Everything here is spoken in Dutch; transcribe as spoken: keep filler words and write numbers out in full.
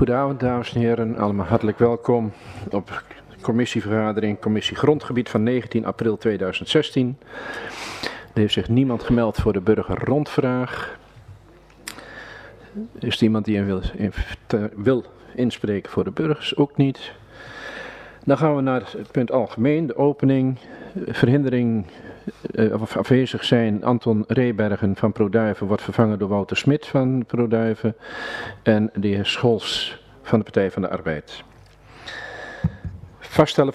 Goedenavond, dames en heren. Allemaal hartelijk welkom op de commissievergadering, commissie Grondgebied van negentien april tweeduizend zestien. Er heeft zich niemand gemeld voor de burgerrondvraag. Is er iemand die in wil, in, te, wil inspreken voor de burgers? Ook niet. Dan gaan we naar het punt algemeen, de opening, verhindering uh, of afwezig zijn. Anton Rebergen van Produiven wordt vervangen door Wouter Smit van Produiven en de heer Scholz van de Partij van de Arbeid. Vaststellen